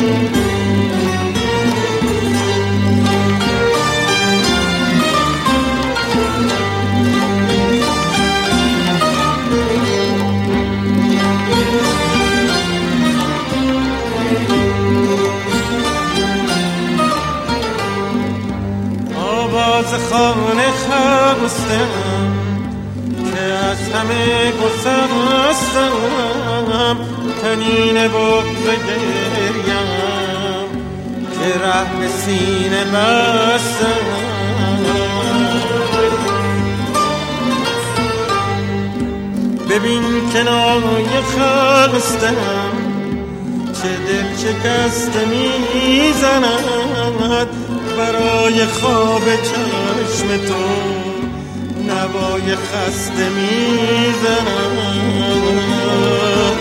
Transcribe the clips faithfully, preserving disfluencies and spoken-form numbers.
آواز خانه خستم که از همه گسستم، تنین بغض گریم که ره به سینه بستم. ببین کنایه خستم چه دل شکسته میزند، برای خواب چشم تو نوای خسته میزند.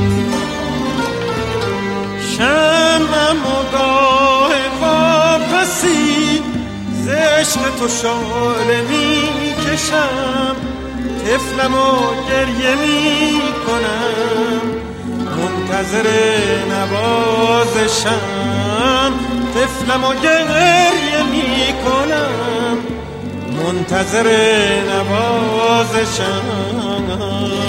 شمعم و گاه واپسی ز عشق تو شعله میکشم، طفلم و گریه میکنم منتظر نوازشم. طفلم و گریه میکنم منتظر نوازشم.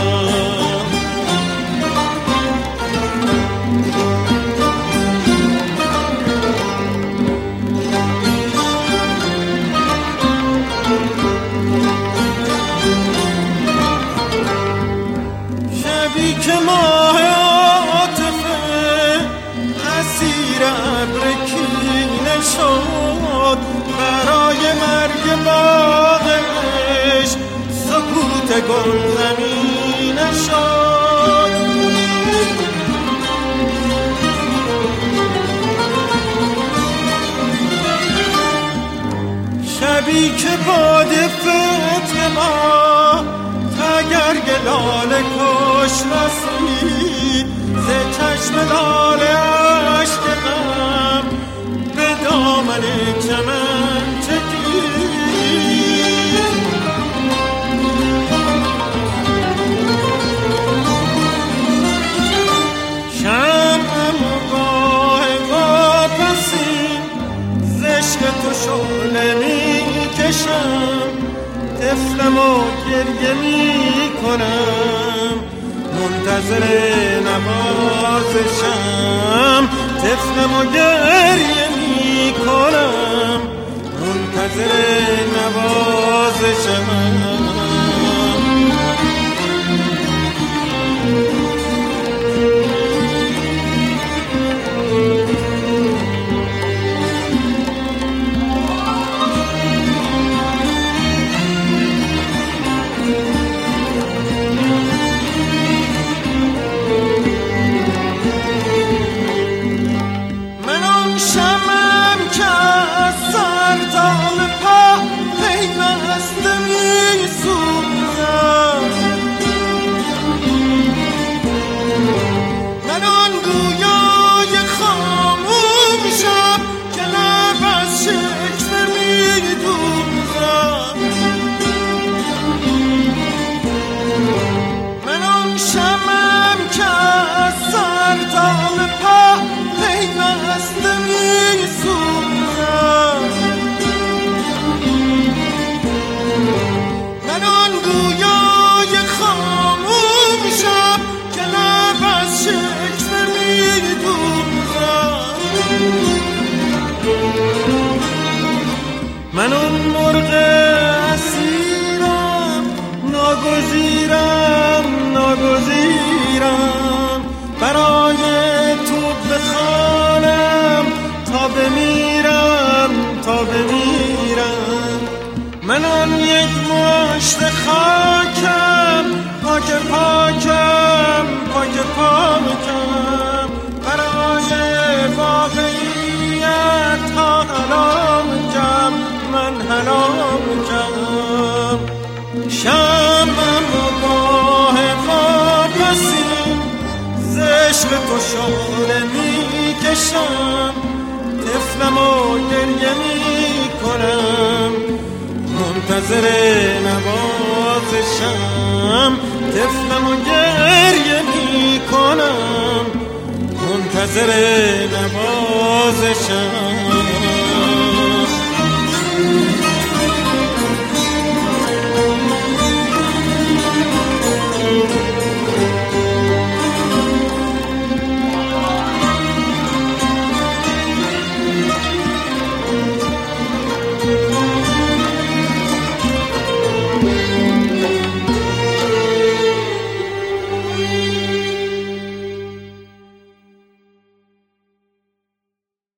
شبی که ماه عاطفه اسیر ابر کینه شد، برای مرگ باغ عشق سکوت گل زمینه شد. شبی که باد فتنه ما تگرگ لاله کش رسید، ز چشم لاله عشق غم به دامن چمن چکید. شمعم و گاه واپسی ز عشق تو شعله میکشم، طفلم و گریه میکنم منتظر نوازشم. طفلم و گریه میکنم منتظر نوازشم. من اون مرغ اسیرم، ناگزیرم ناگزیرم، برای تو بخوانم تا بمیرم تا بمیرم. من اون یک مشت خاکم، پاک پاکم پاک پاکم، برای واقعیت ها هلاکم من هلاکم. شمعم و گاه واپسی ز عشق تو شعله میکشم، طفلم و گریه میکنم منتظر نوازشم. طفلم و گریه میکنم منتظر منتظر نوازشم.